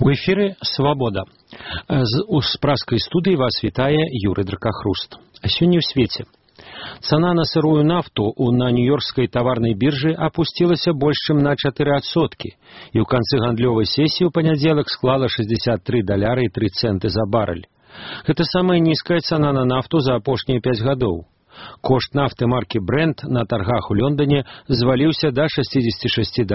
У эфіры «Свабода». З праскай студыі вас вітае Юрый Дракахруст. Сёння ў свеце. Цана на сырую нафту на нью-йоркскай таварнай біржы апусцілася больш чым на 4%, і ў канцы гандлёвай сесіі ў панядзелак склала $63.03 за барэль. Гэта самая нізкая цана на нафту за апошнія 5 гадоў. Кошт нафты маркі Brent на таргах у Лондоне зваліўся да $66.19.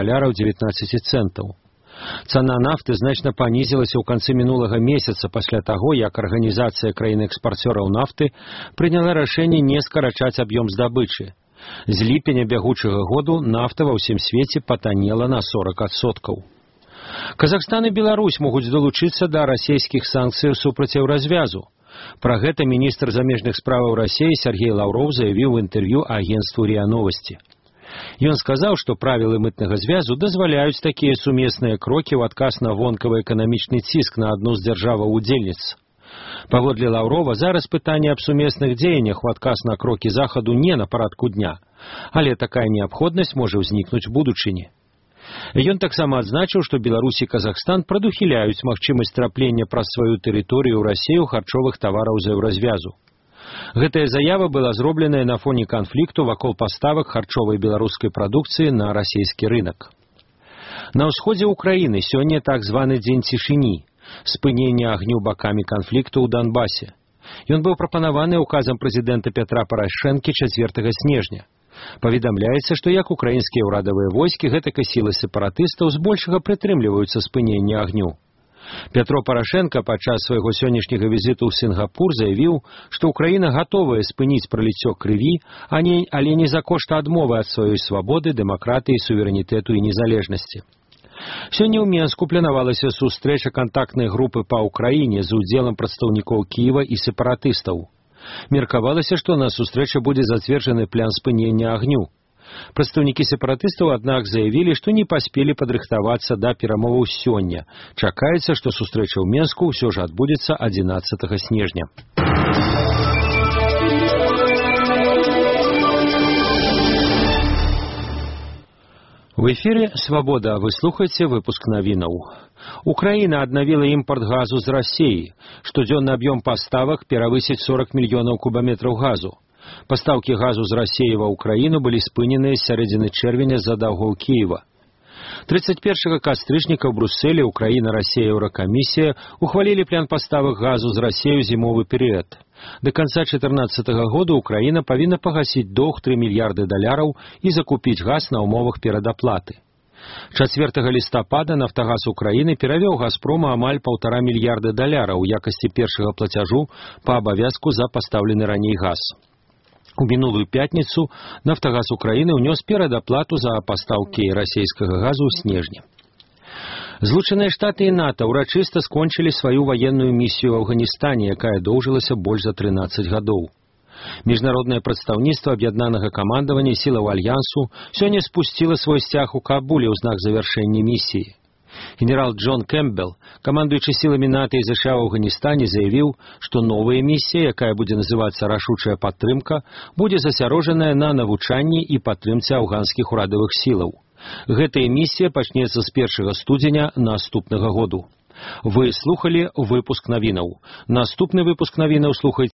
Цана нафты значна панізілася ў канцы мінулага месяца пасля таго, як Арганізацыя краін-экспарцёраў нафты прыняла рашэнне не скарачаць аб'ём здабычы. З ліпеня бягучага году нафта ва ўсім свеце патанела на 40%. Казахстан і Беларусь могуць далучыцца да расійскіх санкцый супраць еўразвязу. Пра гэта міністр замежных справаў Расіі Сергей Лаўроў заявіў у інтэрв'ю агенцтву РИА Новости. Ён сказаў, што правілы мытнага звязу дазваляюць такія сумесныя крокі ў адказ на вонкавы эканамічны ціск на адну з дзяржаваў-удзельніц. Паводле Лаўрова, зараз пытанне аб сумесных дзеяннях у адказ на крокі захаду не на парадку дня, але такая неабходнасць можа ўзнікнуць у будучыні. Ён таксама адзначыў, што Беларусь і Казахстан прадухіляюць магчымасць траплення праз сваю тэрыторыю ў Расію харчовых тавараў з еўразвязу. Гэтая заява была зробленая на фоне канфлікту вакол паставак харчовай беларускай прадукцыі на расійскі рынак. На ўсходзе ўкраіны сёння так званы дзень цішыні, спынення агню бакамі канфлікту ў Донбасе. Ён быў прапанаваны указам прэзідэнта Пятра Парашэнкі 4 снежня. Паведамляецца, што як украінскія ўрадавыя войскі, гэтак і сілы сепаратыстаў збольшага прытрымліваюцца спынення агню. Пятро Парашенко падчас свайго сённяшняга візіту ў Сінгапур заявіў, што Украіна гатовая спыніць праліццё крыві, але не за кошт адмовы ад сваёй свабоды, дэмакратыі, суверэнітэту і незалежнасці. Сёння ў Менску планавалася сустрэча кантактнай групы па Ўкраіне з удзелам прадстаўнікоў Кіева і сепаратыстаў. Меркавалася, што на сустрэчы будзе зацверджаны план спынення агню. Прадстаўнікі сепаратыстаў, аднак, заявілі, што не паспелі падрыхтавацца да перамоваў сёння. Чакаецца, што сустрэча ў Менску ўсё ж адбудзецца 11 снежня. У эфіры «Свабода», вы слухаеце выпуск навінаў. Украіна аднавіла імпорт газу з Расіі. Штодзённы аб'ём паставак перавысіць 40 мільёнаў кубаметраў газу. Пастаўкі газу з Расіі ва Ўкраіну былі спыненыя з сярэдзіны чэрвеня з-за даўгоў Кіева. 31 кастрычніка ў Брусэлі Украіна, Расія, Еўракамісія ухвалілі план паставак газу з Расіі ў зімовы перыяд. Да канца 2014 года Украіна павінна пагасіць доўг $3 мільярды і закупіць газ на ўмовах перадаплаты. 4 лістапада Нафтагаз Украіны перавёў Газпрому амаль $1,5 мільярда ў якасці першага плацяжу па абавязку за пастаўлены раней газ. У мінулую пятніцу Нафтагаз Украіны ўнёс перадаплату за пастаўкі расійскага газу ў снежні. Злучаныя Штаты і НАТО ўрачыста скончылі сваю ваенную місію ў Афганістане, якая доўжылася больш за 13 гадоў. Міжнароднае прадстаўніцтва аб'яднанага камандавання сілаў альянсу сёння спусціла свой сцяг у Кабуле ў знак завяршэння місіі. Генерал Джон Кэмпбелл, камандуючы сіламі НАТО і ЗША ў Афганістане, заявіў, што новая місія, якая будзе называцца «Рашучая падтрымка», будзе засярожаная на навучанні і падтрымцы афганскіх урадавых сілаў. Гэтая місія пачнецца з 1 студзеня наступнага году. Вы слухалі выпуск навінаў. Наступны выпуск навінаў слухайце